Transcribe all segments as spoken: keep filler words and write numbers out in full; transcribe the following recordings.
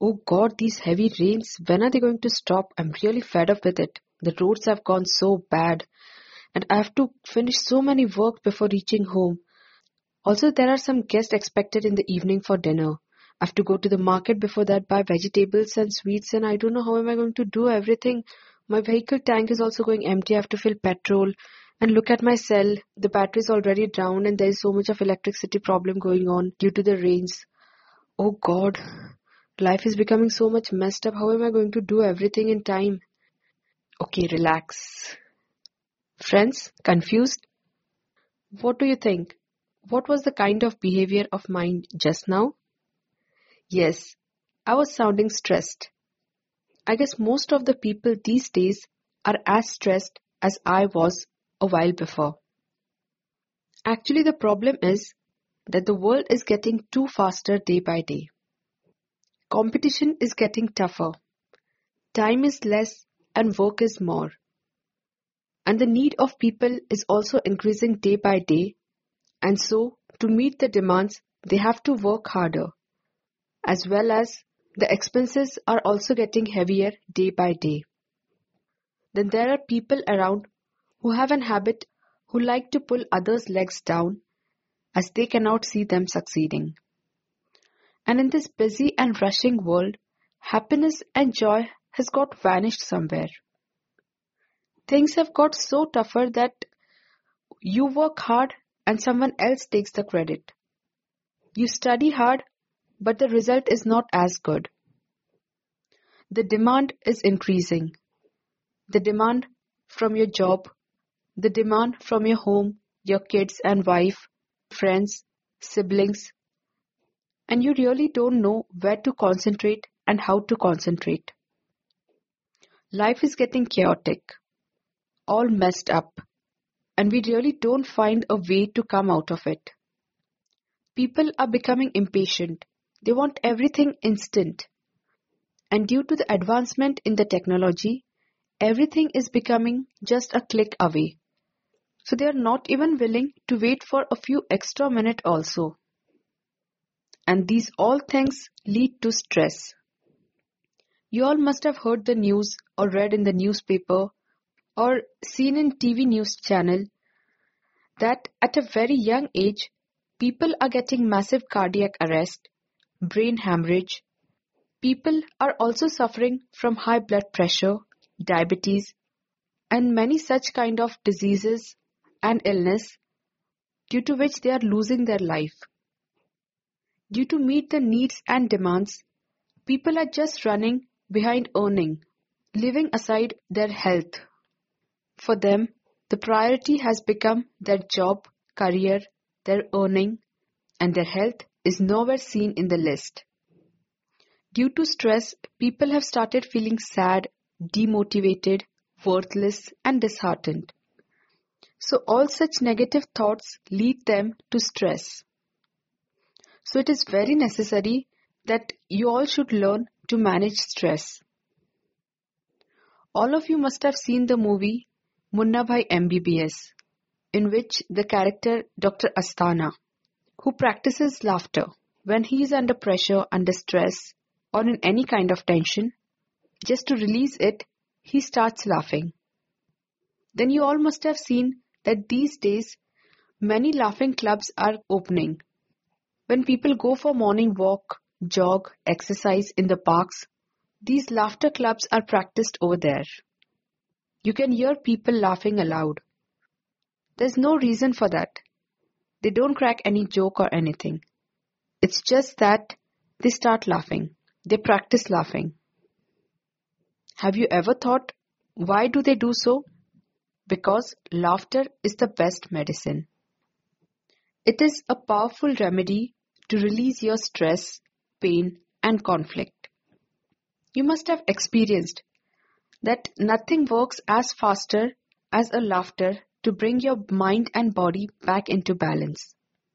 Oh God, these heavy rains, when are they going to stop? I'm really fed up with it. The roads have gone so bad, and I have to finish so many work before reaching home. Also, there are some guests expected in the evening for dinner. I have to go to the market before that, buy vegetables and sweets, and I don't know how am I going to do everything. My vehicle tank is also going empty. I have to fill petrol. And look at my cell. The battery is already down, and there is so much of electricity problem going on due to the rains. Oh God, life is becoming so much messed up. How am I going to do everything in time? Okay, relax. Friends, confused? What do you think? What was the kind of behavior of mine just now? Yes, I was sounding stressed. I guess most of the people these days are as stressed as I was a while before. Actually, the problem is that the world is getting too faster day by day. Competition is getting tougher. Time is less and work is more. And the need of people is also increasing day by day. And so, to meet the demands, they have to work harder. As well as the expenses are also getting heavier day by day. Then there are people around who have an habit who like to pull others' legs down as they cannot see them succeeding. And in this busy and rushing world, happiness and joy has got vanished somewhere. Things have got so tougher that you work hard and someone else takes the credit. You study hard, but the result is not as good. The demand is increasing. The demand from your job, the demand from your home, your kids and wife, friends, siblings, and you really don't know where to concentrate and how to concentrate. Life is getting chaotic, all messed up, and we really don't find a way to come out of it. People are becoming impatient. They want everything instant. And due to the advancement in the technology, everything is becoming just a click away. So they are not even willing to wait for a few extra minutes also. And these all things lead to stress. You all must have heard the news or read in the newspaper or seen in T V news channel that at a very young age, people are getting massive cardiac arrest, brain hemorrhage. People are also suffering from high blood pressure, diabetes, and many such kind of diseases and illness due to which they are losing their life. Due to meet the needs and demands, people are just running behind earning, leaving aside their health. For them, the priority has become their job, career, their earning, and their health is nowhere seen in the list. Due to stress, people have started feeling sad, demotivated, worthless, and disheartened. So all such negative thoughts lead them to stress. So it is very necessary that you all should learn to manage stress. All of you must have seen the movie Munna Bhai M B B S, in which the character Doctor Asthana, who practices laughter when he is under pressure, under stress, or in any kind of tension, just to release it, he starts laughing. Then you all must have seen that these days many laughing clubs are opening. When people go for morning walk, jog, exercise in the parks, these laughter clubs are practiced over there. You can hear people laughing aloud. There's no reason for that. They don't crack any joke or anything. It's just that they start laughing. They practice laughing. Have you ever thought, why do they do so? Because laughter is the best medicine. It is a powerful remedy to release your stress, pain, and conflict. You must have experienced that nothing works as faster as a laughter to bring your mind and body back into balance.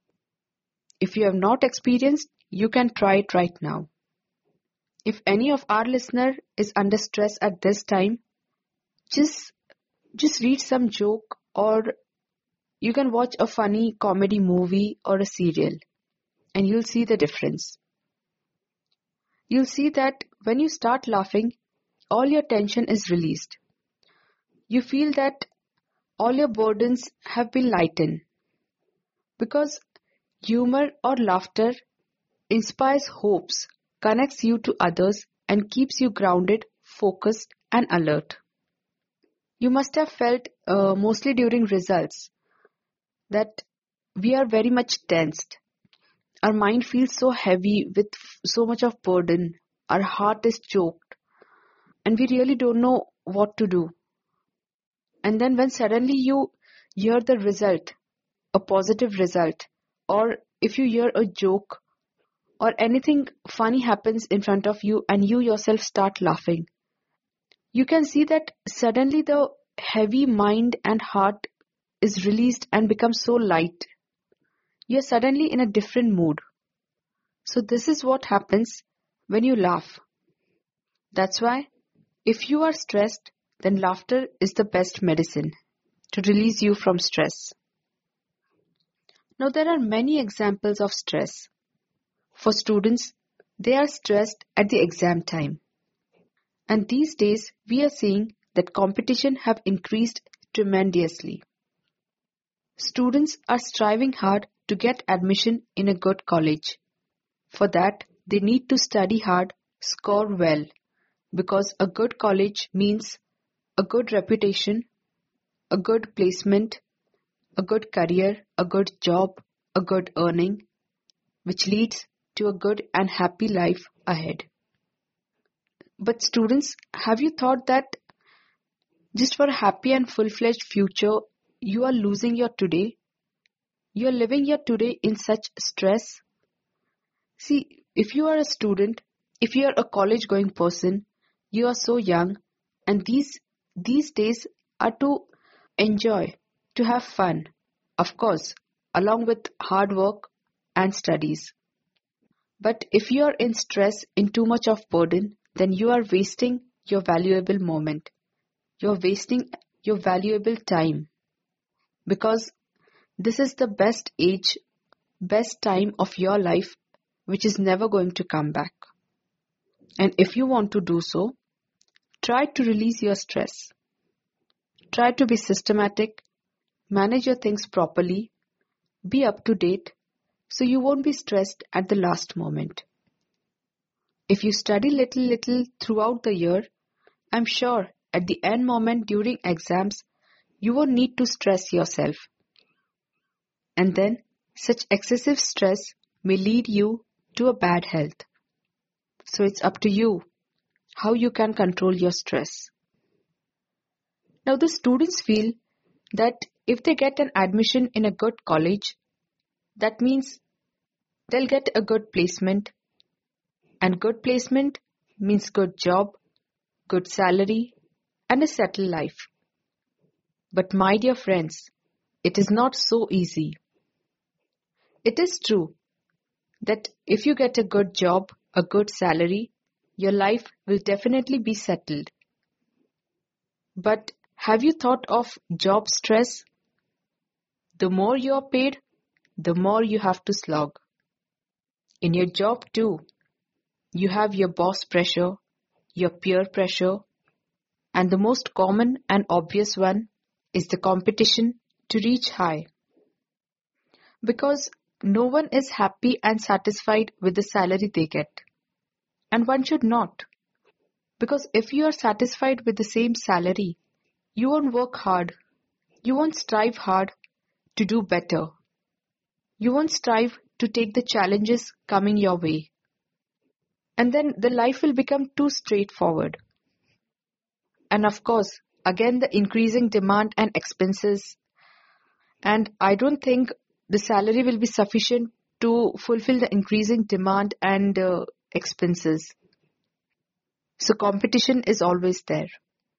If you have not experienced, you can try it right now. If any of our listener is under stress at this time, just just read some joke, or you can watch a funny comedy movie or a serial, and you'll see the difference. you'll see that when you start laughing, all your tension is released. You feel that all your burdens have been lightened because humor or laughter inspires hopes, connects you to others, and keeps you grounded, focused, and alert. You must have felt, uh, mostly during results, that we are very much tensed. Our mind feels so heavy with f- so much of burden. Our heart is choked, and we really don't know what to do. And then, when suddenly you hear the result, a positive result, or if you hear a joke or anything funny happens in front of you and you yourself start laughing, you can see that suddenly the heavy mind and heart is released and becomes so light. You're suddenly in a different mood. So, this is what happens when you laugh. That's why, if you are stressed, then laughter is the best medicine to release you from stress. Now, there are many examples of stress. For students, they are stressed at the exam time. And these days, we are seeing that competition have increased tremendously. Students are striving hard to get admission in a good college. For that, they need to study hard, score well, because a good college means a good reputation, a good placement, a good career, a good job, a good earning, which leads to a good and happy life ahead. But students, have you thought that just for a happy and full-fledged future, you are losing your today? You are living your today in such stress? See, if you are a student, if you are a college-going person, you are so young, and these these days are to enjoy, to have fun, of course, along with hard work and studies. But if you are in stress, in too much of burden, then you are wasting your valuable moment. You're wasting your valuable time because this is the best age, best time of your life, which is never going to come back. And if you want to do so, try to release your stress. Try to be systematic, manage your things properly, be up to date, so you won't be stressed at the last moment. If you study little little throughout the year, I'm sure at the end moment during exams, you won't need to stress yourself. And then, such excessive stress may lead you to a bad health. So it's up to you how you can control your stress. Now, the students feel that if they get an admission in a good college, that means they'll get a good placement, and good placement means good job, good salary, and a settled life. But my dear friends, it is not so easy. It is true that if you get a good job, a good salary, your life will definitely be settled. But have you thought of job stress? The more you are paid, the more you have to slog. In your job too, you have your boss pressure, your peer pressure, and the most common and obvious one is the competition to reach high. Because no one is happy and satisfied with the salary they get. And one should not. Because if you are satisfied with the same salary, you won't work hard. You won't strive hard to do better. You won't strive to take the challenges coming your way. And then the life will become too straightforward. And of course, again the increasing demand and expenses. And I don't think the salary will be sufficient to fulfill the increasing demand and uh, expenses. So competition is always there.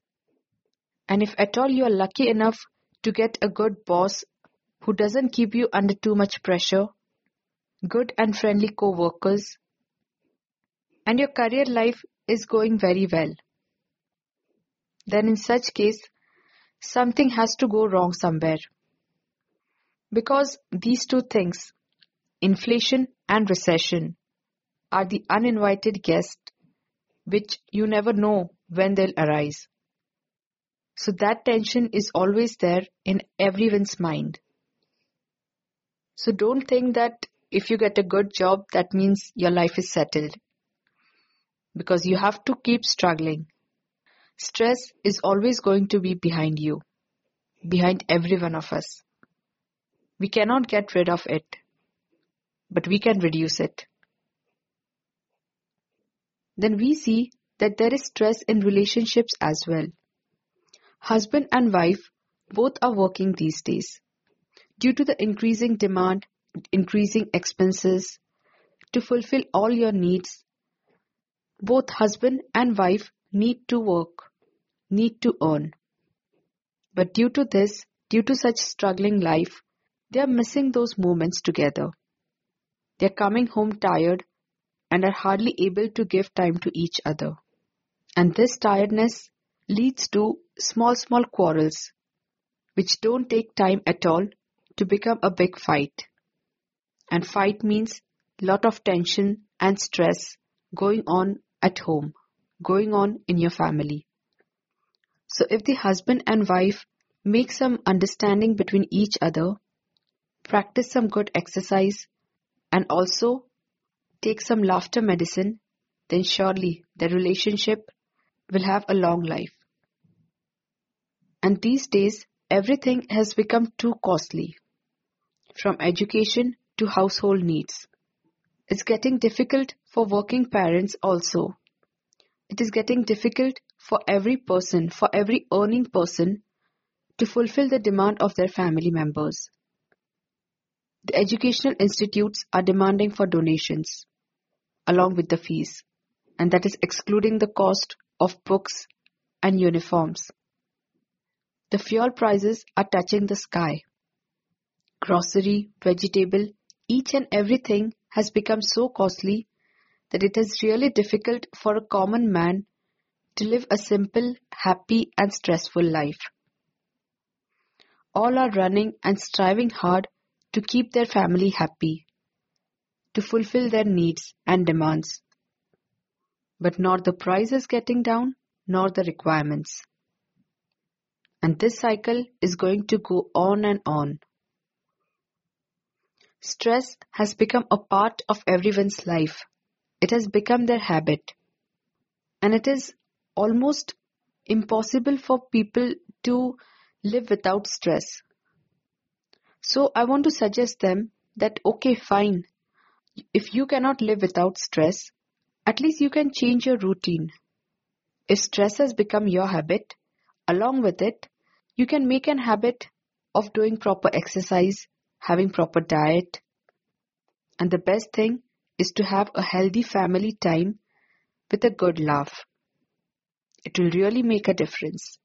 And if at all you are lucky enough to get a good boss who doesn't keep you under too much pressure, good and friendly co-workers, and your career life is going very well, then in such case, something has to go wrong somewhere. Because these two things, inflation and recession, are the uninvited guests, which you never know when they'll arise. So that tension is always there in everyone's mind. So don't think that if you get a good job, that means your life is settled. Because you have to keep struggling. Stress is always going to be behind you, behind every one of us. We cannot get rid of it, but we can reduce it. Then we see that there is stress in relationships as well. Husband and wife both are working these days. Due to the increasing demand, increasing expenses, to fulfill all your needs, both husband and wife need to work, need to earn. But due to this, due to such struggling life, they are missing those moments together. They are coming home tired and are hardly able to give time to each other. And this tiredness leads to small, small quarrels, which don't take time at all to become a big fight. And fight means lot of tension and stress going on at home, going on in your family. So if the husband and wife make some understanding between each other, practice some good exercise, and also take some laughter medicine, then surely the relationship will have a long life. And these days, everything has become too costly, from education to household needs. It's getting difficult for working parents also. It is getting difficult for every person, for every earning person, to fulfill the demand of their family members. The educational institutes are demanding for donations, along with the fees, and that is excluding the cost of books and uniforms. The fuel prices are touching the sky. Grocery, vegetable, each and everything has become so costly that it is really difficult for a common man to live a simple, happy and stressful life. All are running and striving hard to keep their family happy, to fulfill their needs and demands. But nor the price is getting down, nor the requirements. And this cycle is going to go on and on. Stress has become a part of everyone's life. It has become their habit. And it is almost impossible for people to live without stress. So I want to suggest them that okay, fine. If you cannot live without stress, at least you can change your routine. If stress has become your habit, along with it, you can make an habit of doing proper exercise, having proper diet. And the best thing is to have a healthy family time with a good laugh. It will really make a difference.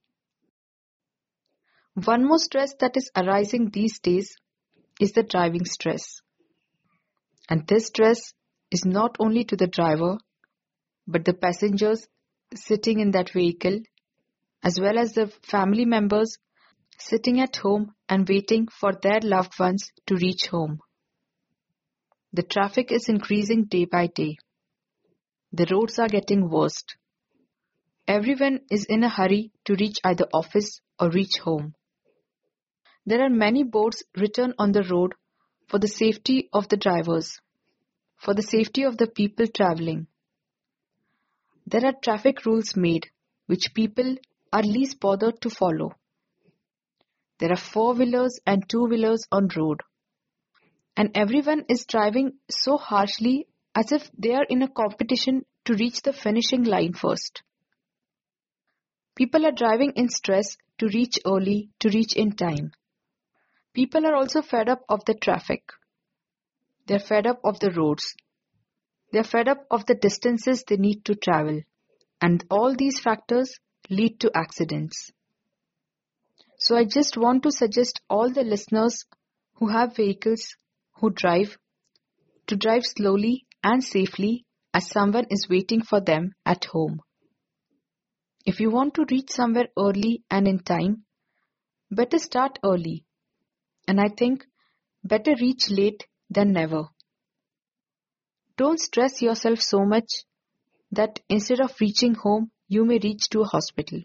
One more stress that is arising these days is the driving stress. And this stress is not only to the driver, but the passengers sitting in that vehicle, as well as the family members sitting at home and waiting for their loved ones to reach home. The traffic is increasing day by day. The roads are getting worse. Everyone is in a hurry to reach either office or reach home. There are many boards written on the road for the safety of the drivers, for the safety of the people traveling. There are traffic rules made which people are least bothered to follow. There are four-wheelers and two-wheelers on road. And everyone is driving so harshly as if they are in a competition to reach the finishing line first. People are driving in stress to reach early, to reach in time. People are also fed up of the traffic. They are fed up of the roads. They are fed up of the distances they need to travel. And all these factors lead to accidents. So I just want to suggest all the listeners who have vehicles, who drive, to drive slowly and safely as someone is waiting for them at home. If you want to reach somewhere early and in time, better start early. And I think better reach late than never. Don't stress yourself so much that instead of reaching home, you may reach to a hospital.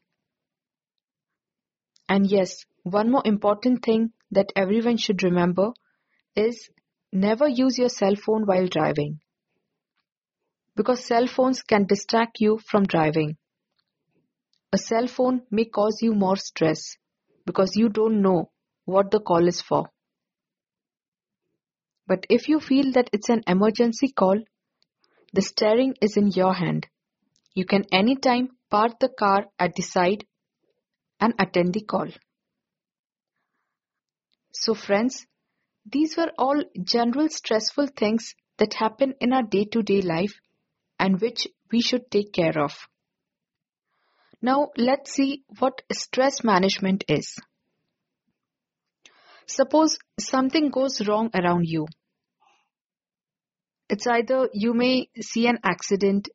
And yes, one more important thing that everyone should remember is never use your cell phone while driving. Because cell phones can distract you from driving. A cell phone may cause you more stress because you don't know what the call is for. But if you feel that it's an emergency call, the steering is in your hand. You can anytime park the car at the side and attend the call. So friends, these were all general stressful things that happen in our day-to-day life and which we should take care of. Now let's see what stress management is. Suppose something goes wrong around you. It's either you may see an accident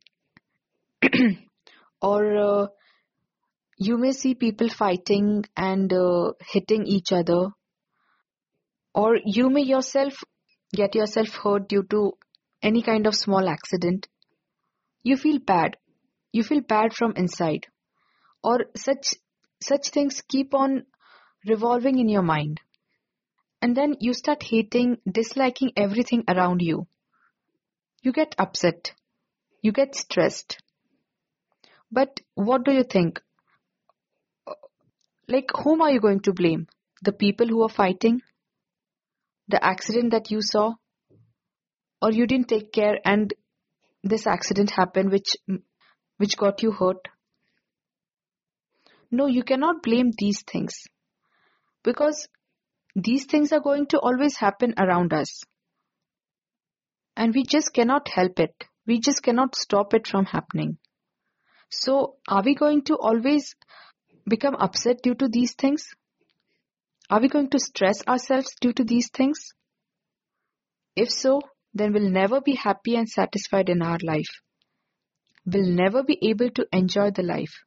or uh, you may see people fighting and uh, hitting each other, or you may yourself get yourself hurt due to any kind of small accident. You feel bad. You feel bad from inside. Or such such things keep on revolving in your mind. And then you start hating, disliking everything around you. You get upset. You get stressed. But what do you think? Like, whom are you going to blame? The people who are fighting? The accident that you saw? Or you didn't take care and this accident happened which which got you hurt? No, you cannot blame these things. Because these things are going to always happen around us. And we just cannot help it. We just cannot stop it from happening. So, are we going to always become upset due to these things? Are we going to stress ourselves due to these things? If so, then we'll never be happy and satisfied in our life. We'll never be able to enjoy the life.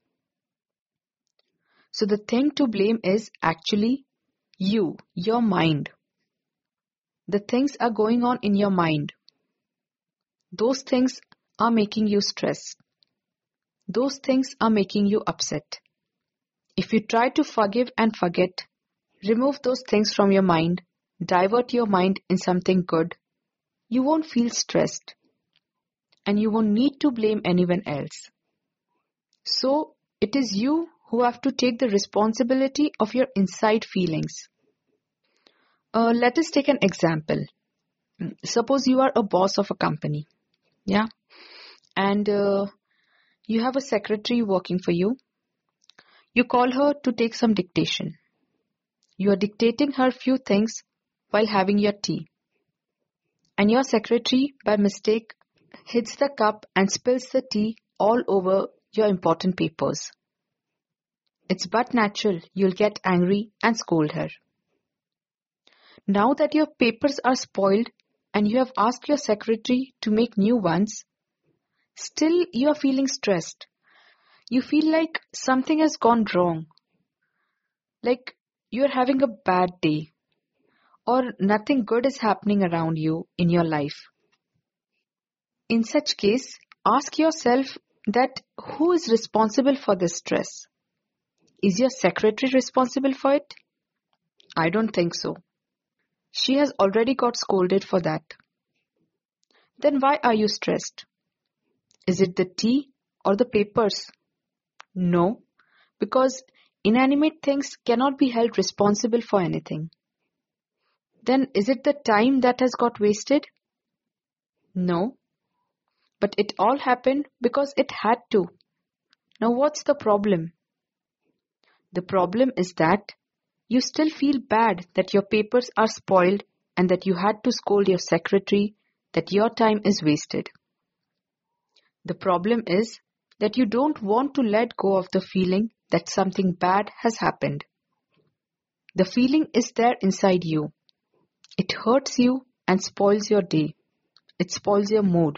So the thing to blame is actually you, your mind. The things are going on in your mind. Those things are making you stress. Those things are making you upset. If you try to forgive and forget, remove those things from your mind, divert your mind in something good, you won't feel stressed. And you won't need to blame anyone else. So, it is you who have to take the responsibility of your inside feelings. Uh, let us take an example. Suppose you are a boss of a company. Yeah. And uh, you have a secretary working for you. You call her to take some dictation. You are dictating her few things while having your tea. And your secretary, by mistake, hits the cup and spills the tea all over your important papers. It's but natural you'll get angry and scold her. Now that your papers are spoiled and you have asked your secretary to make new ones, still you are feeling stressed. You feel like something has gone wrong. Like you are having a bad day. Or nothing good is happening around you in your life. In such case, ask yourself that who is responsible for this stress? Is your secretary responsible for it? I don't think so. She has already got scolded for that. Then why are you stressed? Is it the tea or the papers? No, because inanimate things cannot be held responsible for anything. Then is it the time that has got wasted? No. But it all happened because it had to. Now what's the problem? The problem is that you still feel bad that your papers are spoiled and that you had to scold your secretary that your time is wasted. The problem is that you don't want to let go of the feeling that something bad has happened. The feeling is there inside you. It hurts you and spoils your day. It spoils your mood.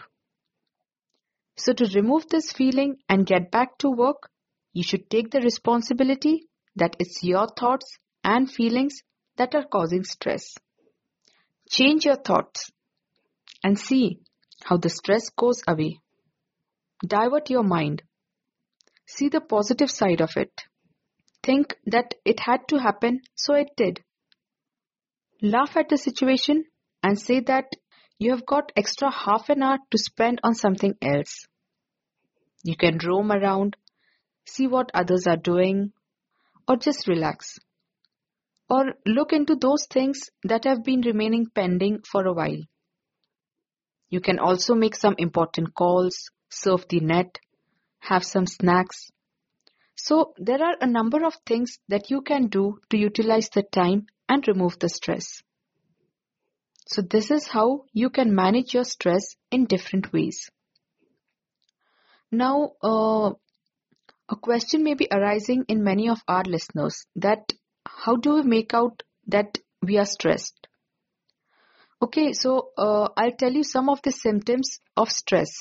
So to remove this feeling and get back to work, you should take the responsibility that it's your thoughts and feelings that are causing stress. Change your thoughts and see how the stress goes away. Divert your mind. See the positive side of it. Think that it had to happen, so it did. Laugh at the situation and say that you have got extra half an hour to spend on something else. You can roam around, see what others are doing, or just relax. Or look into those things that have been remaining pending for a while. You can also make some important calls, surf the net, have some snacks. So there are a number of things that you can do to utilize the time and remove the stress. So this is how you can manage your stress in different ways. Now, uh, a question may be arising in many of our listeners that how do we make out that we are stressed? Okay, so uh, I'll tell you some of the symptoms of stress.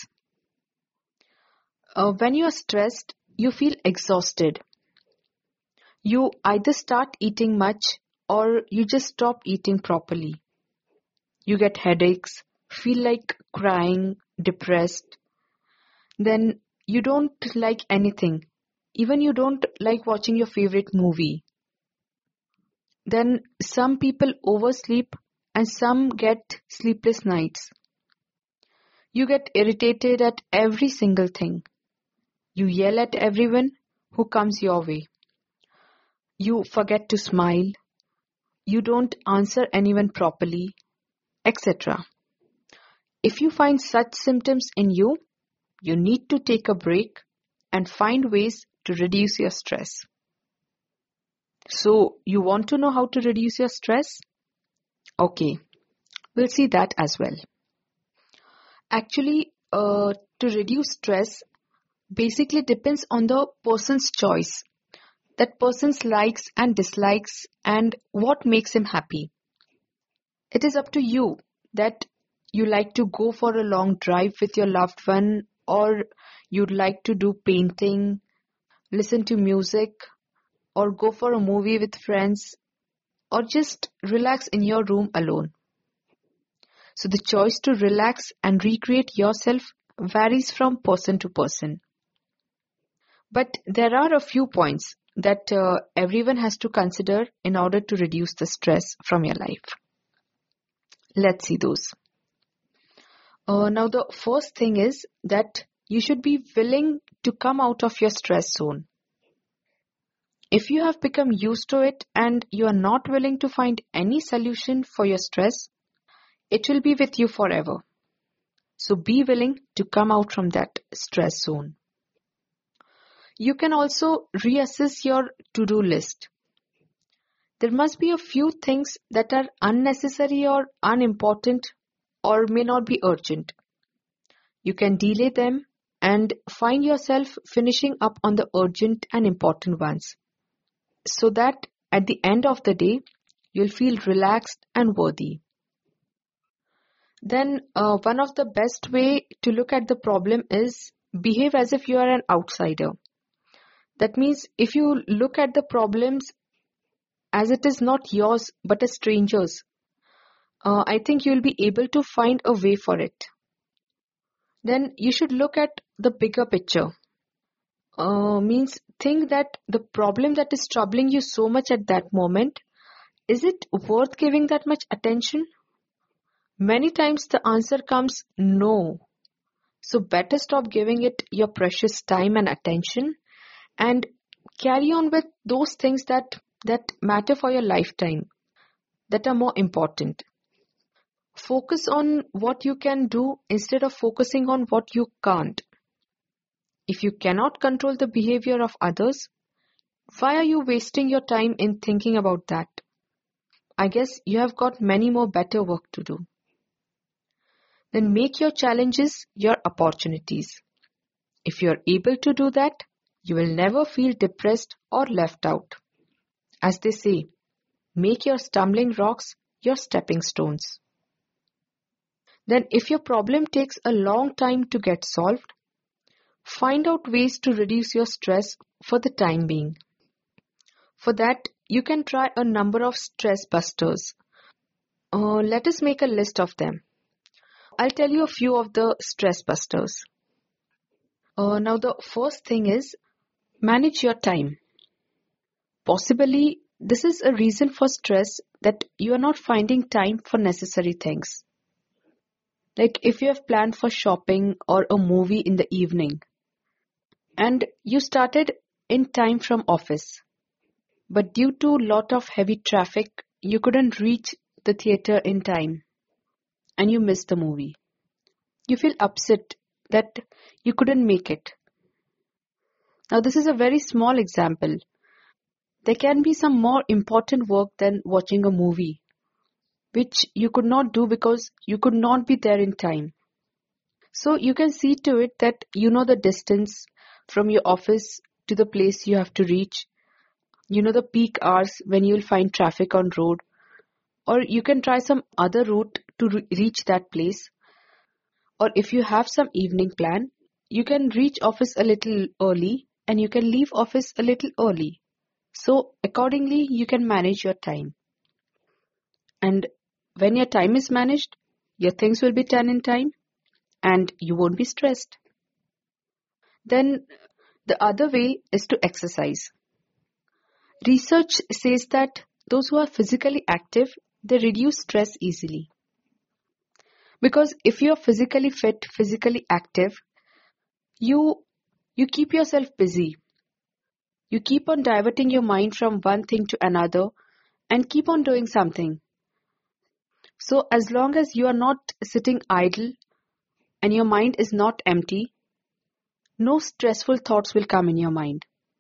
Uh, when you are stressed, you feel exhausted. You either start eating much or you just stop eating properly. You get headaches, feel like crying, depressed. Then you don't like anything. Even you don't like watching your favorite movie. Then some people oversleep and some get sleepless nights. You get irritated at every single thing. You yell at everyone who comes your way. You forget to smile. You don't answer anyone properly, et cetera. If you find such symptoms in you, you need to take a break and find ways to reduce your stress. So, you want to know how to reduce your stress? Okay, we'll see that as well. Actually, uh, to reduce stress basically depends on the person's choice, that person's likes and dislikes, and what makes him happy. It is up to you that you like to go for a long drive with your loved one, or you'd like to do painting, listen to music, or go for a movie with friends, or just relax in your room alone. So the choice to relax and recreate yourself varies from person to person. But there are a few points that uh, everyone has to consider in order to reduce the stress from your life. Let's see those. Uh, now, the first thing is that you should be willing to come out of your stress zone. If you have become used to it and you are not willing to find any solution for your stress, it will be with you forever. So be willing to come out from that stress zone. You can also reassess your to-do list. There must be a few things that are unnecessary or unimportant or may not be urgent. You can delay them and find yourself finishing up on the urgent and important ones, so that at the end of the day, you'll feel relaxed and worthy. Then uh, one of the best way to look at the problem is behave as if you are an outsider. That means if you look at the problems as it is not yours but a stranger's, uh, I think you'll be able to find a way for it. Then you should look at the bigger picture. Uh, means think that the problem that is troubling you so much at that moment, is it worth giving that much attention? Many times the answer comes no. So better stop giving it your precious time and attention and carry on with those things that, that matter for your lifetime, that are more important. Focus on what you can do instead of focusing on what you can't. If you cannot control the behavior of others, why are you wasting your time in thinking about that? I guess you have got many more better work to do. Then make your challenges your opportunities. If you are able to do that, you will never feel depressed or left out. As they say, make your stumbling rocks your stepping stones. Then if your problem takes a long time to get solved, find out ways to reduce your stress for the time being. For that, you can try a number of stress busters. Uh, let us make a list of them. I'll tell you a few of the stress busters. Uh, now, the first thing is manage your time. Possibly, this is a reason for stress that you are not finding time for necessary things. Like if you have planned for shopping or a movie in the evening and you started in time from office, but due to lot of heavy traffic, you couldn't reach the theater in time and you missed the movie. You feel upset that you couldn't make it. Now, this is a very small example. There can be some more important work than watching a movie, which you could not do because you could not be there in time. So you can see to it that you know the distance from your office to the place you have to reach. You know the peak hours when you will find traffic on road, or you can try some other route to re- reach that place. Or if you have some evening plan, you can reach office a little early and you can leave office a little early. So accordingly, you can manage your time. And when your time is managed, your things will be done in time and you won't be stressed. Then the other way is to exercise. Research says that those who are physically active, they reduce stress easily. Because if you are physically fit, physically active, you you keep yourself busy. You keep on diverting your mind from one thing to another and keep on doing something. So as long as you are not sitting idle and your mind is not empty, no stressful thoughts will come in your mind.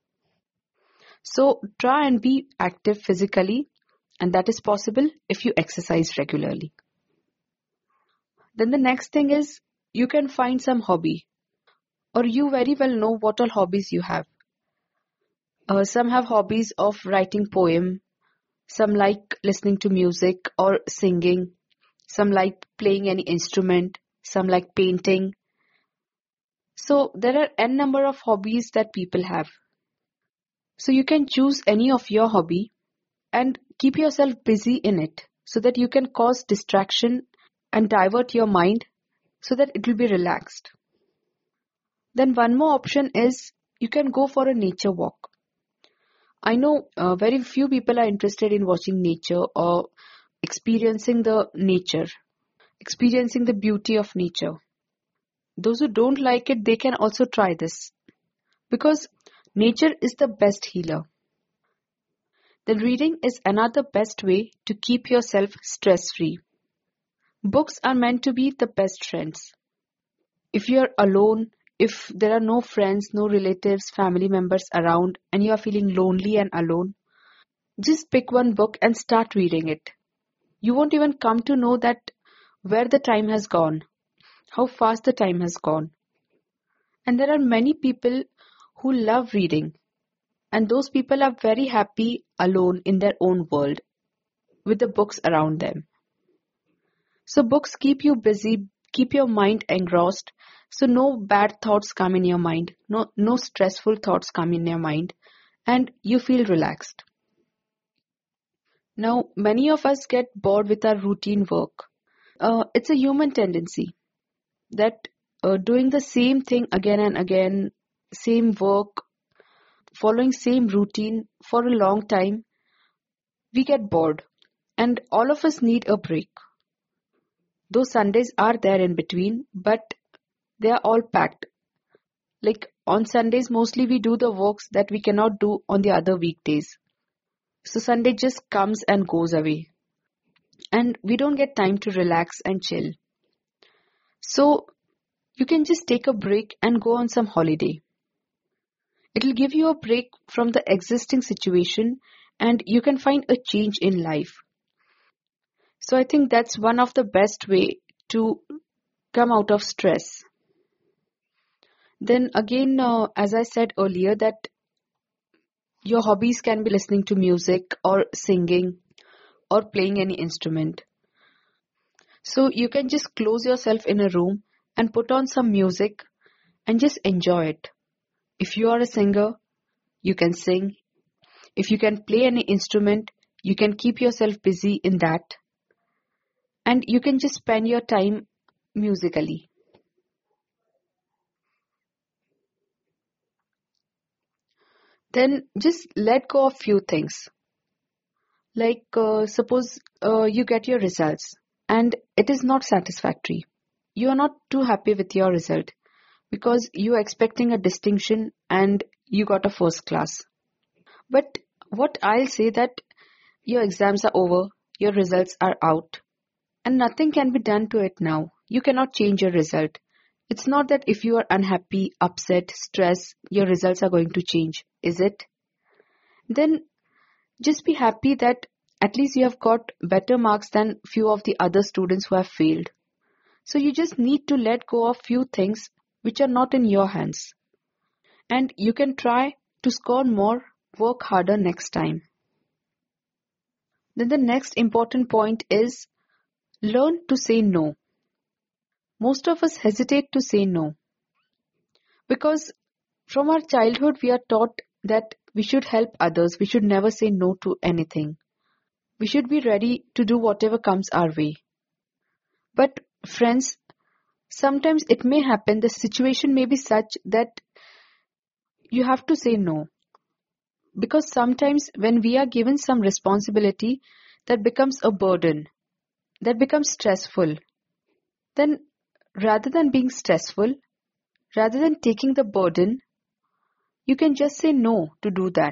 So try and be active physically, and that is possible if you exercise regularly. Then the next thing is you can find some hobby, or you very well know what all hobbies you have. Uh, some have hobbies of writing poem, some like listening to music or singing, some like playing any instrument, some like painting. So there are n number of hobbies that people have. So you can choose any of your hobby and keep yourself busy in it so that you can cause distraction and divert your mind so that it will be relaxed. Then one more option is you can go for a nature walk. I know uh, very few people are interested in watching nature or experiencing the nature, experiencing the beauty of nature. Those who don't like it, they can also try this because nature is the best healer. Then reading is another best way to keep yourself stress-free. Books are meant to be the best friends. If you are alone, if there are no friends, no relatives, family members around, and you are feeling lonely and alone, just pick one book and start reading it. You won't even come to know that where the time has gone, how fast the time has gone. And there are many people who love reading, and those people are very happy alone in their own world with the books around them. So books keep you busy, keep your mind engrossed, so no bad thoughts come in your mind, no no stressful thoughts come in your mind, and you feel relaxed. Now, many of us get bored with our routine work. Uh, it's a human tendency that uh, doing the same thing again and again, same work, following same routine for a long time, we get bored, and all of us need a break. Those Sundays are there in between, but they are all packed. Like on Sundays, mostly we do the works that we cannot do on the other weekdays. So Sunday just comes and goes away. And we don't get time to relax and chill. So you can just take a break and go on some holiday. It'll give you a break from the existing situation and you can find a change in life. So I think that's one of the best way to come out of stress. Then again, uh, as I said earlier, that your hobbies can be listening to music or singing or playing any instrument. So you can just close yourself in a room and put on some music and just enjoy it. If you are a singer, you can sing. If you can play any instrument, you can keep yourself busy in that. And you can just spend your time musically. Then just let go of few things. Like uh, suppose uh, you get your results and it is not satisfactory. You are not too happy with your result because you are expecting a distinction and you got a first class. But what I'll say that your exams are over, your results are out, and nothing can be done to it now. You cannot change your result. It's not that if you are unhappy, upset, stressed, your results are going to change, is it? Then just be happy that at least you have got better marks than few of the other students who have failed. So you just need to let go of few things which are not in your hands. And you can try to score more, work harder next time. Then the next important point is learn to say no. Most of us hesitate to say no because from our childhood we are taught that we should help others, we should never say no to anything. We should be ready to do whatever comes our way. But friends, sometimes it may happen, the situation may be such that you have to say no. Because sometimes when we are given some responsibility, that becomes a burden, that becomes stressful. Then rather than being stressful, rather than taking the burden, you can just say no to do that.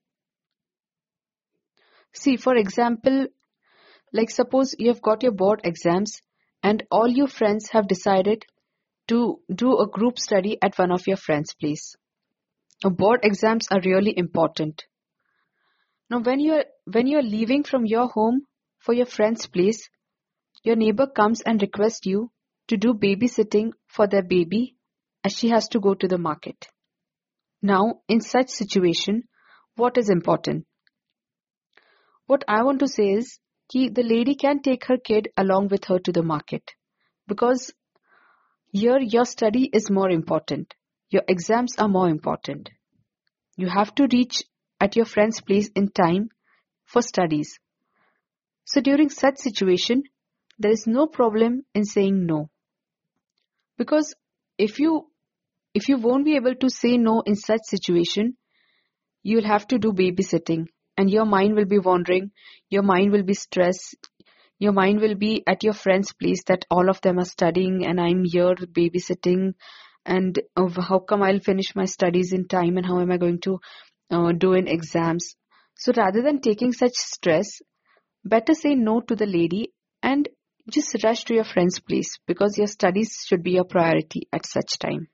See, for example, like suppose you have got your board exams and all your friends have decided to do a group study at one of your friends' place. Now, board exams are really important. Now, when you are when you are leaving from your home for your friend's place, your neighbor comes and requests you to do babysitting for their baby as she has to go to the market. Now, in such situation, what is important? What I want to say is ki the lady can take her kid along with her to the market because here your study is more important. Your exams are more important. You have to reach at your friend's place in time for studies. So during such situation, there is no problem in saying no. Because if you if you won't be able to say no in such situation, you'll have to do babysitting and your mind will be wandering, your mind will be stressed, your mind will be at your friend's place that all of them are studying and I'm here babysitting and uh, how come I'll finish my studies in time and how am I going to uh, do in exams. So rather than taking such stress, better say no to the lady and just rush to your friend's place because your studies should be your priority at such time.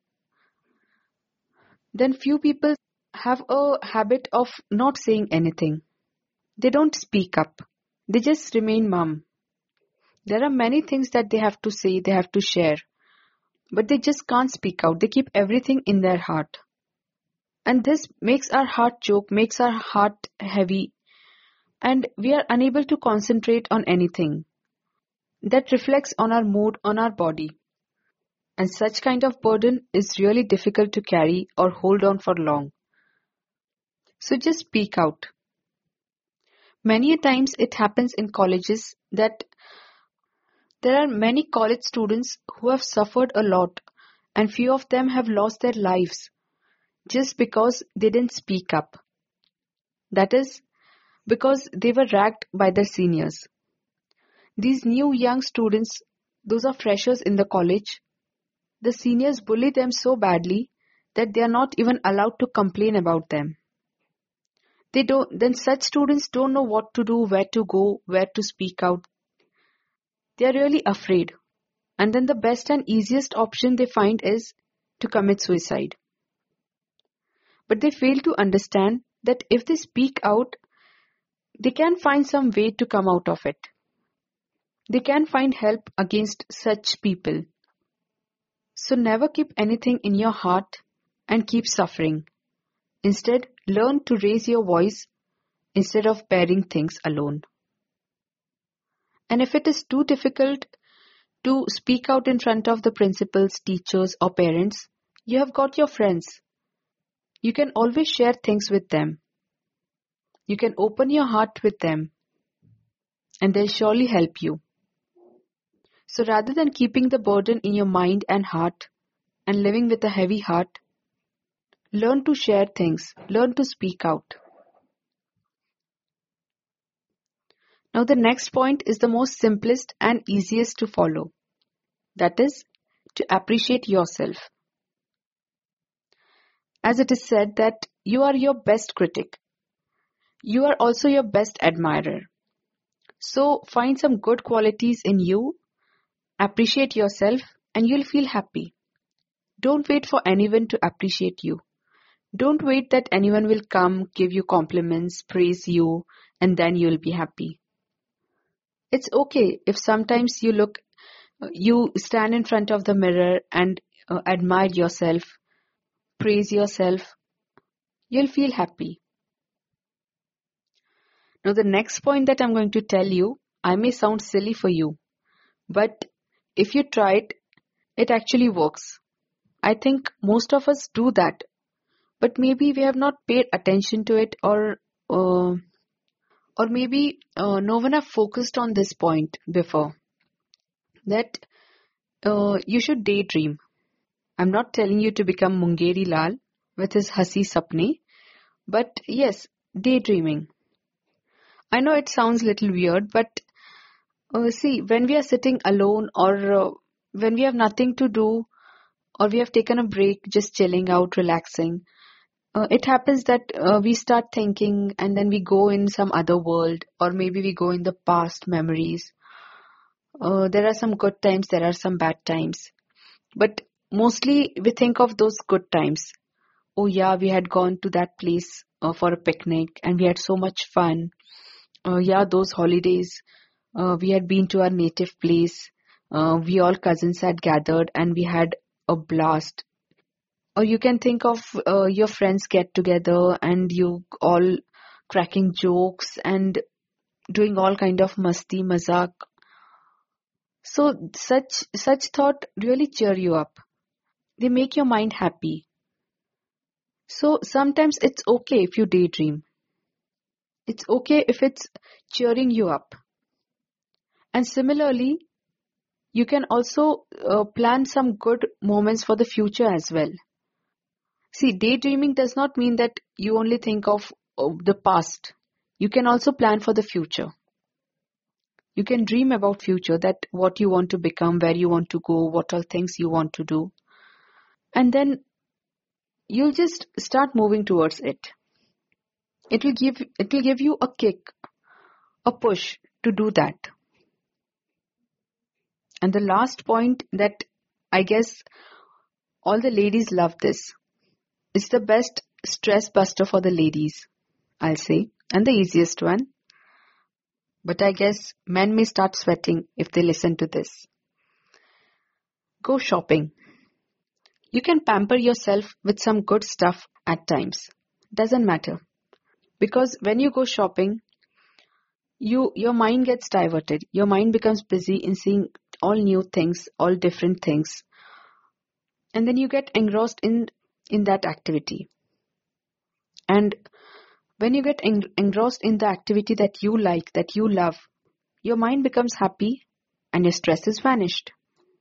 Then few people have a habit of not saying anything. They don't speak up. They just remain mum. There are many things that they have to say, they have to share, but they just can't speak out. They keep everything in their heart. And this makes our heart choke, makes our heart heavy, and we are unable to concentrate on anything. That reflects on our mood, on our body. And such kind of burden is really difficult to carry or hold on for long. So just speak out. Many a times it happens in colleges that there are many college students who have suffered a lot and few of them have lost their lives just because they didn't speak up. That is, because they were ragged by their seniors. These new young students, those are freshers in the college, the seniors bully them so badly that they are not even allowed to complain about them. They don't, then such students don't know what to do, where to go, where to speak out. They are really afraid. And then the best and easiest option they find is to commit suicide. But they fail to understand that if they speak out, they can find some way to come out of it. They can find help against such people. So never keep anything in your heart and keep suffering. Instead, learn to raise your voice instead of bearing things alone. And if it is too difficult to speak out in front of the principals, teachers, or parents, you have got your friends. You can always share things with them. You can open your heart with them, and they'll surely help you. So rather than keeping the burden in your mind and heart and living with a heavy heart, learn to share things, learn to speak out. Now, the next point is the most simplest and easiest to follow. That is, to appreciate yourself. As it is said that you are your best critic. You are also your best admirer. So, find some good qualities in you, appreciate yourself, and you'll feel happy. Don't wait for anyone to appreciate you. Don't wait that anyone will come, give you compliments, praise you, and then you'll be happy. It's okay if sometimes you look, you stand in front of the mirror and uh, admire yourself, praise yourself, you'll feel happy. Now, the next point that I'm going to tell you, I may sound silly for you, but if you try it, it actually works. I think most of us do that, but maybe we have not paid attention to it, or uh, or maybe uh, no one have focused on this point before. That uh, you should daydream. I'm not telling you to become Mungeri Lal with his hasi sapne, but yes, daydreaming. I know it sounds a little weird, but uh, see, when we are sitting alone, or uh, when we have nothing to do, or we have taken a break, just chilling out, relaxing, uh, it happens that uh, we start thinking and then we go in some other world, or maybe we go in the past memories. Uh, there are some good times, there are some bad times, but mostly we think of those good times. Oh yeah, we had gone to that place uh, for a picnic and we had so much fun. Uh, yeah, those holidays, uh, we had been to our native place. Uh, we all cousins had gathered and we had a blast. Or you can think of uh, your friends get together and you all cracking jokes and doing all kind of masti, mazak. So such such thought really cheer you up. They make your mind happy. So sometimes it's okay if you daydream. It's okay if it's cheering you up. And similarly, you can also uh, plan some good moments for the future as well. See, daydreaming does not mean that you only think of, of the past. You can also plan for the future. You can dream about future, that what you want to become, where you want to go, what all things you want to do. And then you'll just start moving towards it. It will give it will give you a kick, a push to do that. And the last point that I guess all the ladies love this. It's the best stress buster for the ladies, I'll say, and the easiest one. But I guess men may start sweating if they listen to this. Go shopping. You can pamper yourself with some good stuff at times. Doesn't matter. Because when you go shopping, you your mind gets diverted. Your mind becomes busy in seeing all new things, all different things. And then you get engrossed in, in that activity. And when you get en- engrossed in the activity that you like, that you love, your mind becomes happy and your stress is vanished.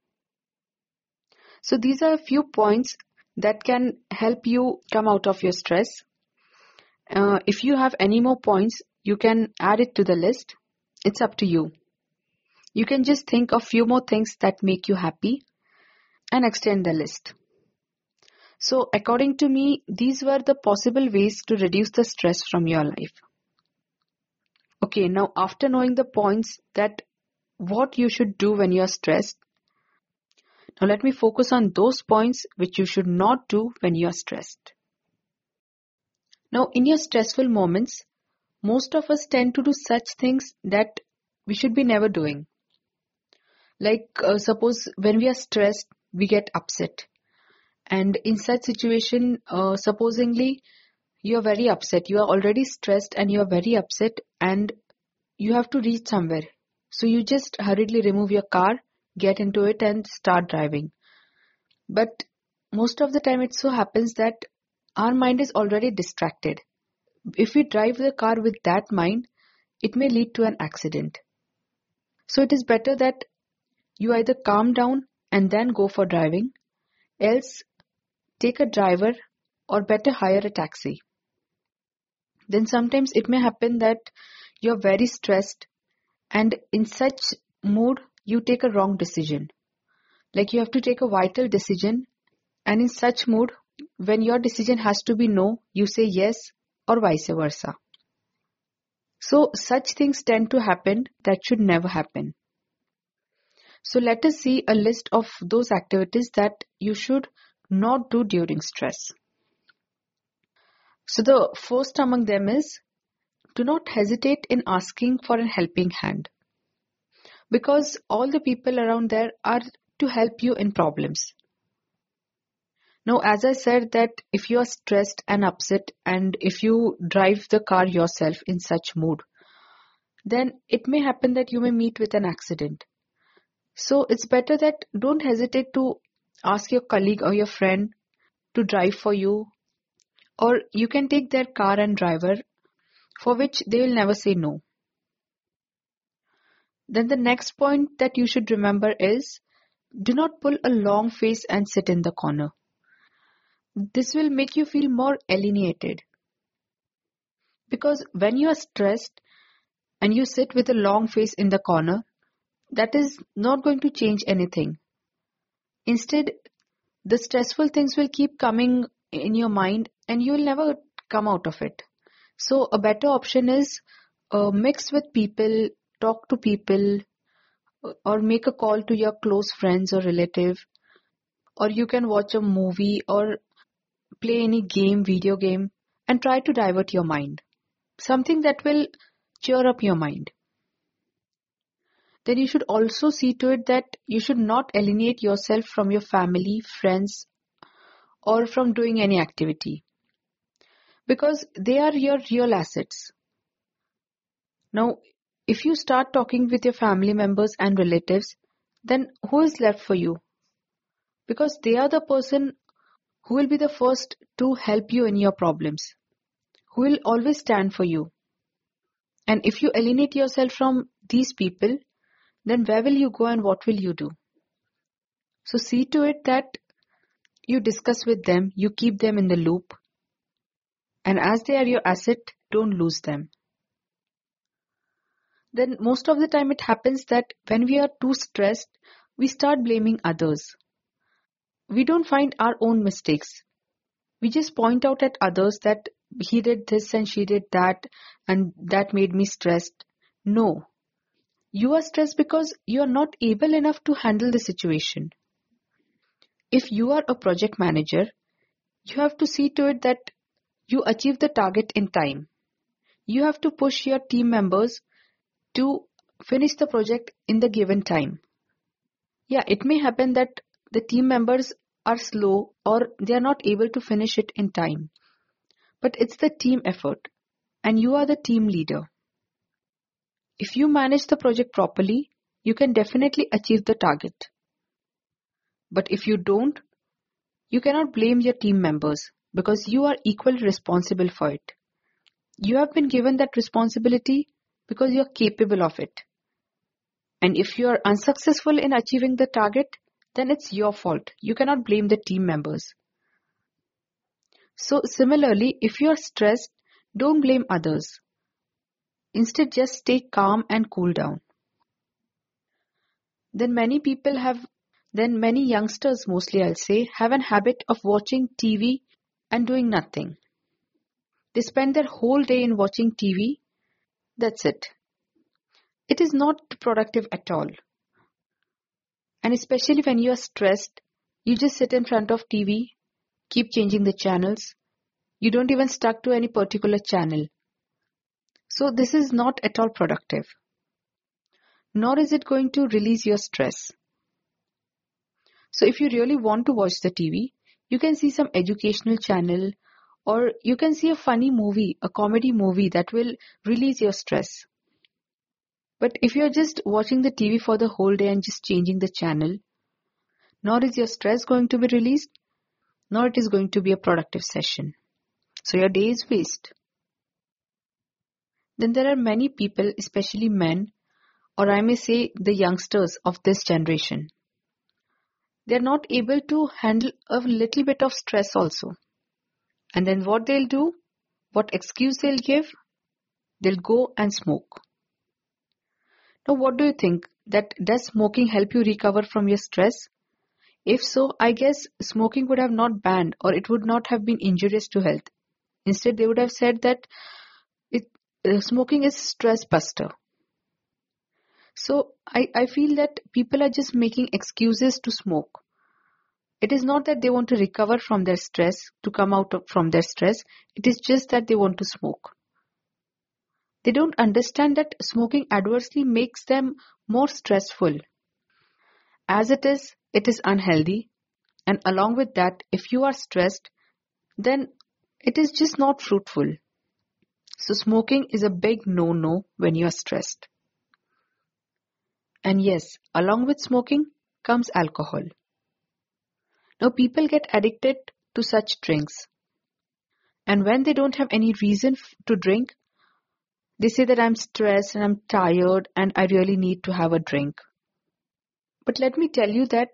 So these are a few points that can help you come out of your stress. Uh, if you have any more points, you can add it to the list. It's up to you. You can just think of few more things that make you happy and extend the list. So according to me, these were the possible ways to reduce the stress from your life. Okay, now after knowing the points that what you should do when you are stressed, now let me focus on those points which you should not do when you are stressed. Now in your stressful moments, most of us tend to do such things that we should be never doing. Like uh, suppose when we are stressed, we get upset. And in such situation, uh, supposingly, you are very upset. You are already stressed and you are very upset and you have to reach somewhere. So you just hurriedly remove your car, get into it and start driving. But most of the time it so happens that our mind is already distracted. If we drive the car with that mind, it may lead to an accident. So it is better that You either calm down and then go for driving, else take a driver or better hire a taxi. Then sometimes it may happen that you're very stressed and in such mood you take a wrong decision. Like you have to take a vital decision, and in such mood, when your decision has to be no, you say yes or vice versa. So such things tend to happen that should never happen. So let us see a list of those activities that you should not do during stress. So the first among them is, do not hesitate in asking for a helping hand. Because all the people around there are to help you in problems. Now, as I said that if you are stressed and upset and if you drive the car yourself in such mood, then it may happen that you may meet with an accident. So it's better that don't hesitate to ask your colleague or your friend to drive for you, or you can take their car and driver, for which they will never say no. Then the next point that you should remember is, do not pull a long face and sit in the corner. This will make you feel more alienated. Because when you are stressed and you sit with a long face in the corner, that is not going to change anything. Instead, the stressful things will keep coming in your mind and you will never come out of it. So a better option is uh, mix with people, talk to people, or make a call to your close friends or relative, or you can watch a movie or play any game, video game, and try to divert your mind. Something that will cheer up your mind. Then you should also see to it that you should not alienate yourself from your family, friends, or from doing any activity. Because they are your real assets. Now, if you start talking with your family members and relatives, then who is left for you? Because they are the person who will be the first to help you in your problems, who will always stand for you. And if you alienate yourself from these people, then where will you go and what will you do? So see to it that you discuss with them, you keep them in the loop, and as they are your asset, don't lose them. Then most of the time it happens that when we are too stressed, we start blaming others. We don't find our own mistakes. We just point out at others that he did this and she did that and that made me stressed. No. You are stressed because you are not able enough to handle the situation. If you are a project manager, you have to see to it that you achieve the target in time. You have to push your team members to finish the project in the given time. Yeah, it may happen that the team members are slow or they are not able to finish it in time. But it's the team effort and you are the team leader. If you manage the project properly, you can definitely achieve the target. But if you don't, you cannot blame your team members because you are equally responsible for it. You have been given that responsibility because you are capable of it. And if you are unsuccessful in achieving the target, then it's your fault. You cannot blame the team members. So similarly, if you are stressed, don't blame others. Instead, just stay calm and cool down. Then many people have, then many youngsters mostly I'll say, have an habit of watching T V and doing nothing. They spend their whole day in watching T V. That's it. It is not productive at all. And especially when you are stressed, you just sit in front of T V, keep changing the channels. You don't even stuck to any particular channel. So this is not at all productive. Nor is it going to release your stress. So if you really want to watch the T V, you can see some educational channel or you can see a funny movie, a comedy movie that will release your stress. But if you're just watching the T V for the whole day and just changing the channel, nor is your stress going to be released, nor it is going to be a productive session. So your day is waste. Then there are many people, especially men, or I may say the youngsters of this generation, they're not able to handle a little bit of stress also. And then what they'll do, what excuse they'll give, they'll go and smoke. Now, what do you think? That does smoking help you recover from your stress? If so, I guess smoking would have not banned or it would not have been injurious to health. Instead, they would have said that it, uh, smoking is stress buster. So I, I feel that people are just making excuses to smoke. It is not that they want to recover from their stress, to come out of, from their stress. It is just that they want to smoke. They don't understand that smoking adversely makes them more stressful. As it is, it is unhealthy. And along with that, if you are stressed, then it is just not fruitful. So smoking is a big no-no when you are stressed. And yes, along with smoking comes alcohol. Now people get addicted to such drinks. And when they don't have any reason f- to drink, they say that I'm stressed and I'm tired and I really need to have a drink. But let me tell you that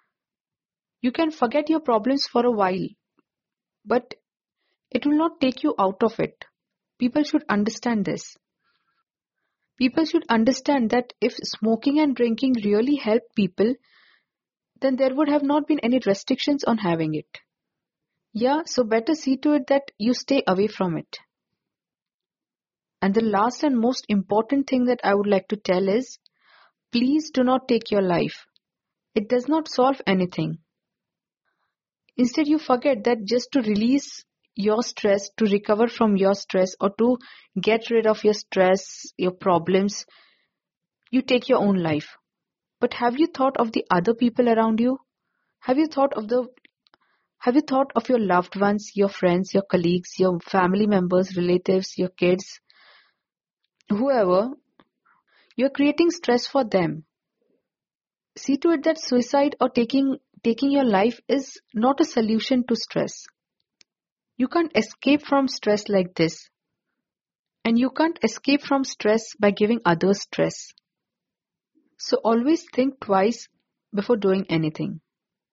you can forget your problems for a while, but it will not take you out of it. People should understand this. People should understand that if smoking and drinking really help people, then there would have not been any restrictions on having it. Yeah, so better see to it that you stay away from it. And the last and most important thing that I would like to tell is, please do not take your life. It does not solve anything. Instead, you forget that just to release your stress, to recover from your stress, or to get rid of your stress, your problems, you take your own life. But have you thought of the other people around you? Have you thought of the have you thought of your loved ones, your friends, your colleagues, your family members, relatives, your kids, whoever? You're creating stress for them. See to it that suicide or taking taking your life is not a solution to stress. You can't escape from stress like this. And you can't escape from stress by giving others stress. So always think twice before doing anything.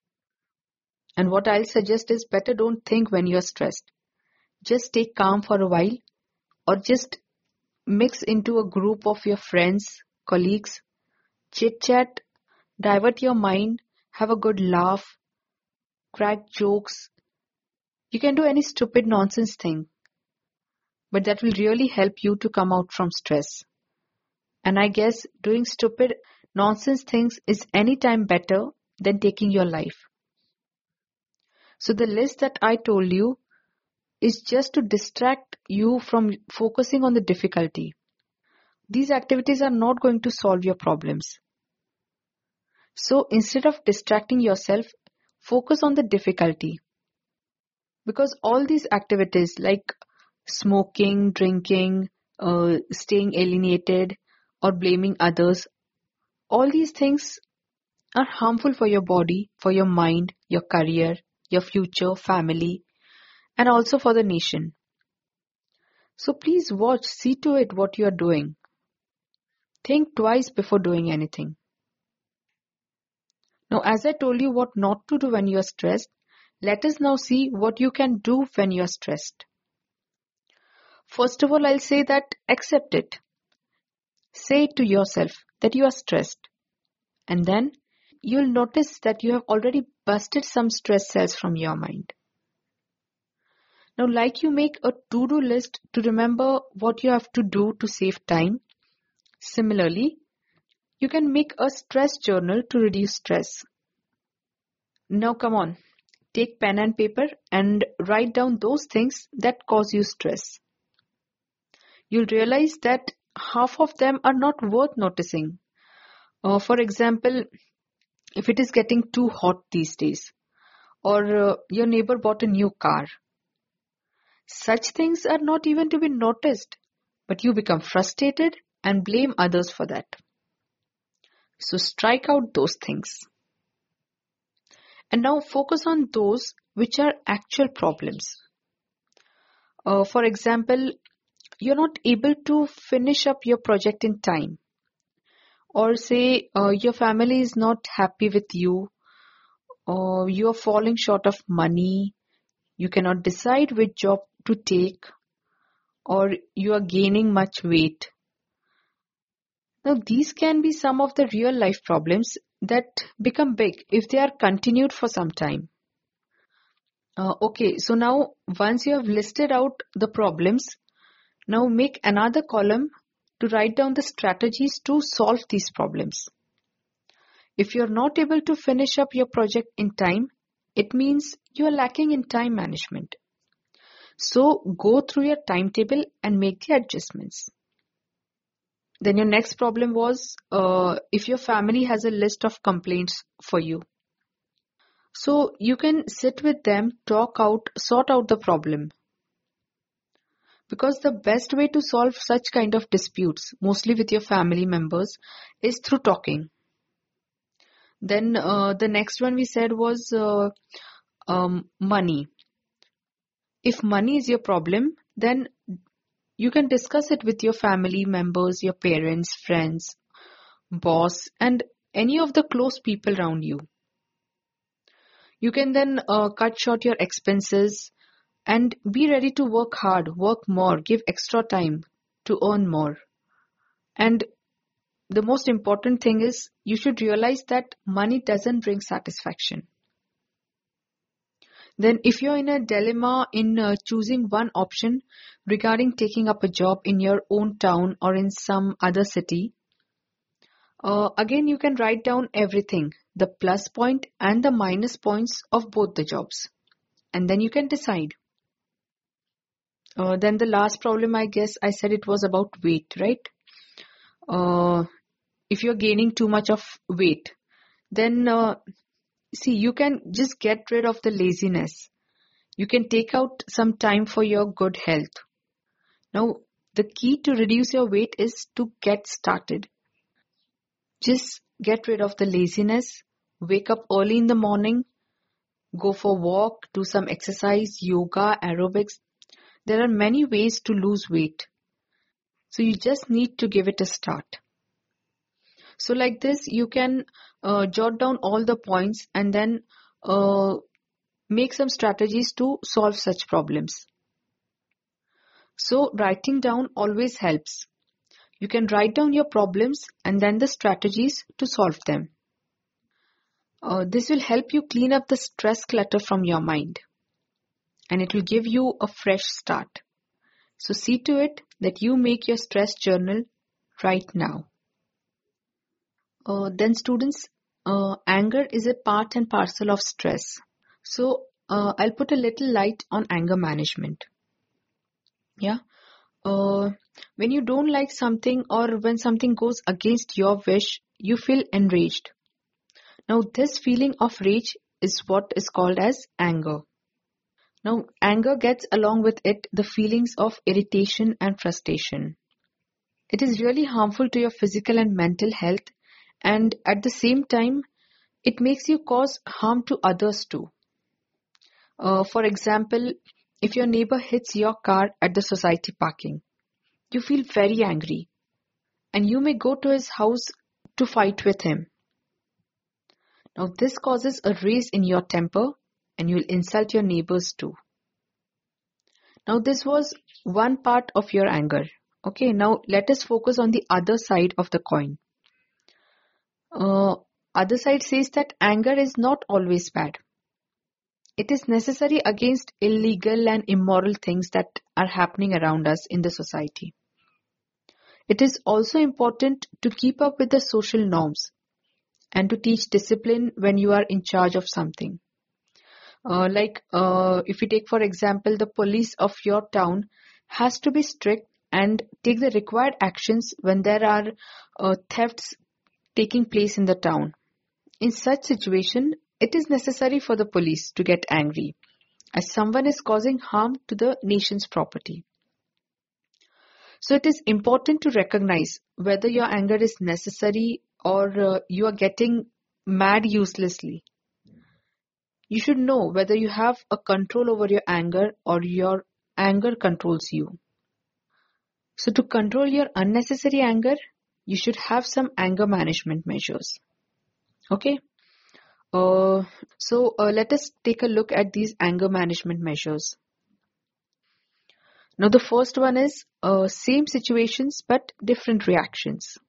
And what I'll suggest is better don't think when you're stressed. Just stay calm for a while or just mix into a group of your friends, colleagues, chit chat, divert your mind, have a good laugh, crack jokes. You can do any stupid nonsense thing, but that will really help you to come out from stress. And I guess doing stupid nonsense things is anytime better than taking your life. So the list that I told you is just to distract you from focusing on the difficulty. These activities are not going to solve your problems. So instead of distracting yourself, focus on the difficulty. Because all these activities like smoking, drinking, uh, staying alienated, or blaming others, all these things are harmful for your body, for your mind, your career, your future, family, and also for the nation. So please watch, see to it what you are doing. Think twice before doing anything. Now, as I told you what not to do when you are stressed, let us now see what you can do when you are stressed. First of all, I'll say that accept it. Say it to yourself that you are stressed. And then you'll notice that you have already busted some stress cells from your mind. Now, like you make a to-do list to remember what you have to do to save time, similarly, you can make a stress journal to reduce stress. Now, come on, take pen and paper and write down those things that cause you stress. You'll realize that half of them are not worth noticing. Uh, for example, if it is getting too hot these days, or uh, your neighbor bought a new car, such things are not even to be noticed, but you become frustrated and blame others for that. So strike out those things. And now focus on those which are actual problems. Uh, for example, you're not able to finish up your project in time, Or say uh, your family is not happy with you, or you are falling short of money, you cannot decide which job to take, or you are gaining much weight. Now, these can be some of the real life problems that become big if they are continued for some time. Uh, okay, so now once you have listed out the problems, now make another column to write down the strategies to solve these problems. If you're not able to finish up your project in time, it means you are lacking in time management. So go through your timetable and make the adjustments. Then your next problem was uh, if your family has a list of complaints for you. So you can sit with them, talk out, sort out the problem. Because the best way to solve such kind of disputes, mostly with your family members, is through talking. Then uh, the next one we said was uh, um, money. If money is your problem, then you can discuss it with your family members, your parents, friends, boss, and any of the close people around you. You can then uh, cut short your expenses and be ready to work hard, work more, give extra time to earn more. And the most important thing is you should realize that money doesn't bring satisfaction. Then if you're in a dilemma in uh, choosing one option regarding taking up a job in your own town or in some other city, uh, again you can write down everything, the plus point and the minus points of both the jobs. And then you can decide. Uh, then the last problem, I guess I said it was about weight, right? Uh, if you're gaining too much of weight, then uh, see, you can just get rid of the laziness. You can take out some time for your good health. Now, the key to reduce your weight is to get started. Just get rid of the laziness, wake up early in the morning, go for a walk, do some exercise, yoga, aerobics. There are many ways to lose weight. So you just need to give it a start. So like this, you can uh, jot down all the points and then uh, make some strategies to solve such problems. So writing down always helps. You can write down your problems and then the strategies to solve them. Uh, this will help you clean up the stress clutter from your mind. And it will give you a fresh start. So see to it that you make your stress journal right now. Uh, then students, uh, anger is a part and parcel of stress. So uh, I'll put a little light on anger management. Yeah. Uh, when you don't like something or when something goes against your wish, you feel enraged. Now this feeling of rage is what is called as anger. Now anger gets along with it the feelings of irritation and frustration. It is really harmful to your physical and mental health, and at the same time, it makes you cause harm to others too. Uh, for example, if your neighbor hits your car at the society parking, you feel very angry and you may go to his house to fight with him. Now this causes a raise in your temper and you'll insult your neighbors too. Now this was one part of your anger. Okay, now let us focus on the other side of the coin. Uh, other side says that anger is not always bad. It is necessary against illegal and immoral things that are happening around us in the society. It is also important to keep up with the social norms and to teach discipline when you are in charge of something. Uh, like uh, if you take for example the police of your town has to be strict and take the required actions when there are uh, thefts taking place in the town. In such situation, it is necessary for the police to get angry as someone is causing harm to the nation's property. So it is important to recognize whether your anger is necessary or uh, you are getting mad uselessly. You should know whether you have a control over your anger or your anger controls you. So to control your unnecessary anger, you should have some anger management measures. Okay. Uh, so uh, let us take a look at these anger management measures. Now, the first one is uh, same situations but different reactions.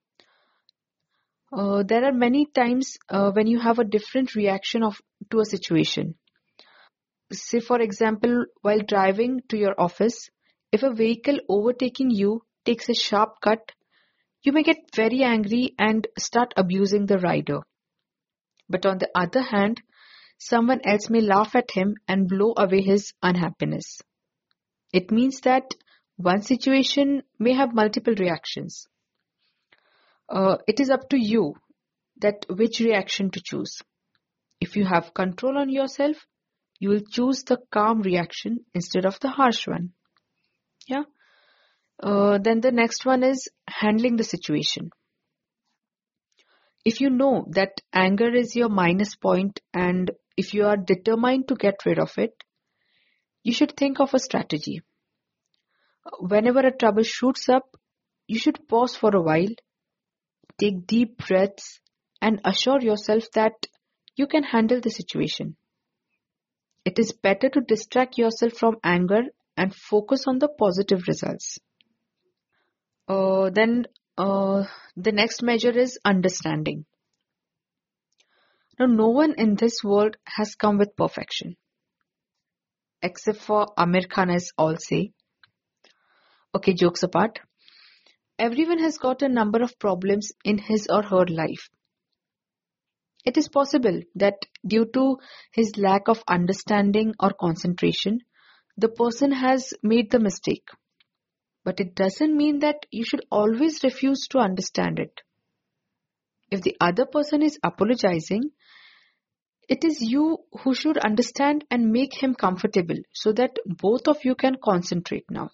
Uh, there are many times uh, when you have a different reaction of to a situation. Say, for example, while driving to your office, if a vehicle overtaking you takes a sharp cut, you may get very angry and start abusing the rider. But on the other hand, someone else may laugh at him and blow away his unhappiness. It means that one situation may have multiple reactions. Uh, it is up to you that which reaction to choose. If you have control on yourself, you will choose the calm reaction instead of the harsh one. Yeah. Uh, then the next one is handling the situation. If you know that anger is your minus point and if you are determined to get rid of it, you should think of a strategy. Whenever a trouble shoots up, you should pause for a while, take deep breaths, and assure yourself that you can handle the situation. It is better to distract yourself from anger and focus on the positive results. Uh, then uh, the next measure is understanding. Now, no one in this world has come with perfection, except for Amir Khan, as all say. Okay, jokes apart. Everyone has got a number of problems in his or her life. It is possible that due to his lack of understanding or concentration, the person has made the mistake. But it doesn't mean that you should always refuse to understand it. If the other person is apologizing, it is you who should understand and make him comfortable so that both of you can concentrate now.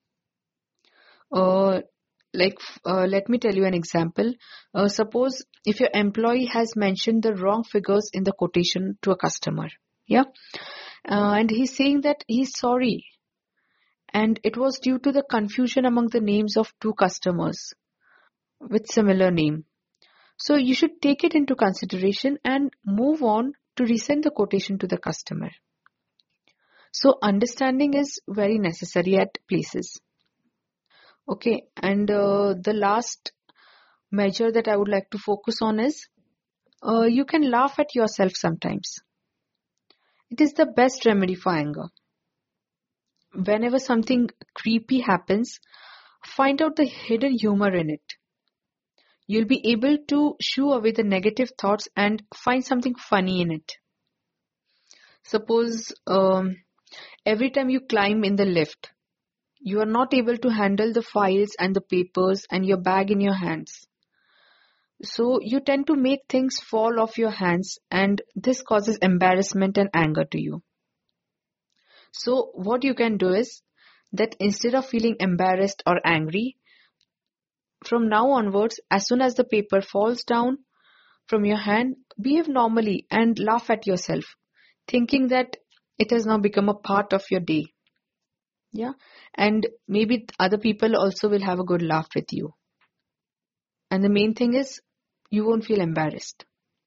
Uh, like, uh, let me tell you an example. Uh, suppose if your employee has mentioned the wrong figures in the quotation to a customer, yeah, uh, and he's saying that he's sorry, and it was due to the confusion among the names of two customers with similar name. So you should take it into consideration and move on to resend the quotation to the customer. So understanding is very necessary at places. Okay, and uh, the last measure that I would like to focus on is uh, you can laugh at yourself sometimes. It is the best remedy for anger. Whenever something creepy happens, find out the hidden humor in it. You'll be able to shoo away the negative thoughts and find something funny in it. Suppose um, every time you climb in the lift, you are not able to handle the files and the papers and your bag in your hands. So you tend to make things fall off your hands, and this causes embarrassment and anger to you. So what you can do is that instead of feeling embarrassed or angry, from now onwards, as soon as the paper falls down from your hand, behave normally and laugh at yourself, thinking that it has now become a part of your day. Yeah, and maybe other people also will have a good laugh with you. And the main thing is, you won't feel embarrassed.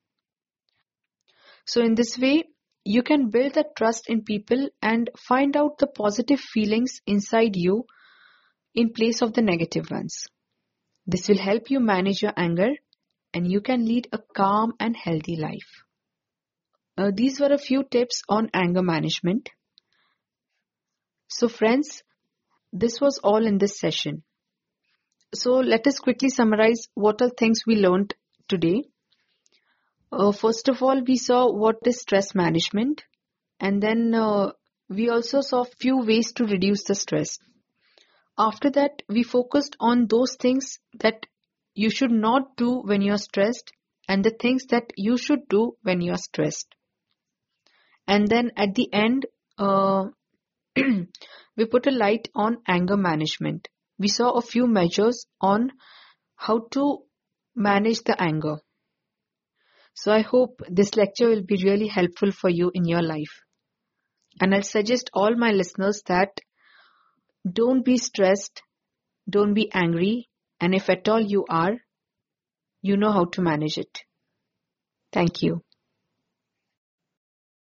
So in this way, you can build that trust in people and find out the positive feelings inside you in place of the negative ones. This will help you manage your anger and you can lead a calm and healthy life. Uh, these were a few tips on anger management. So friends, this was all in this session. So let us quickly summarize what are things we learned today. Uh, first of all, we saw what is stress management, and then uh, we also saw few ways to reduce the stress. After that, we focused on those things that you should not do when you are stressed and the things that you should do when you are stressed. And then at the end, uh, we put a light on anger management. We saw a few measures on how to manage the anger. So I hope this lecture will be really helpful for you in your life. And I'll suggest all my listeners that don't be stressed, don't be angry, And if at all you are, you know how to manage it. Thank you.